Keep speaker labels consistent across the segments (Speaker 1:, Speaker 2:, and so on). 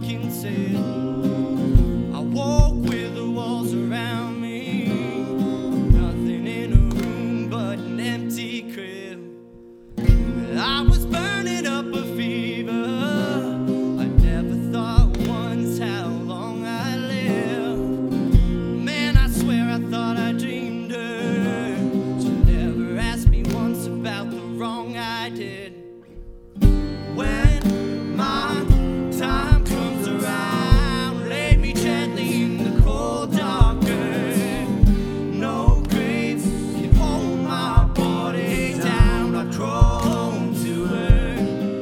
Speaker 1: sinking sail. I walk with the walls around me, nothing in a room but an empty crib. I was burning up a fever, I never thought once how long I'd live. Man, I swear I thought I dreamed her. She never asked me once about the wrong I did. When my time comes around, lay me gently in the cold dark earth. No graves can hold my body down, I crawl home to her.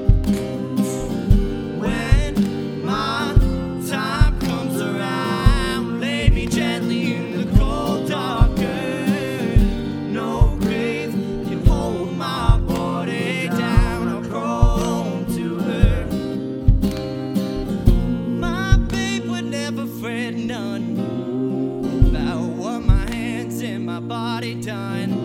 Speaker 1: When my time comes around, lay me gently in the cold dark earth. No grave can hold my body down, I'll crawl home to her. My babe would never fret none about what my hands and my body done.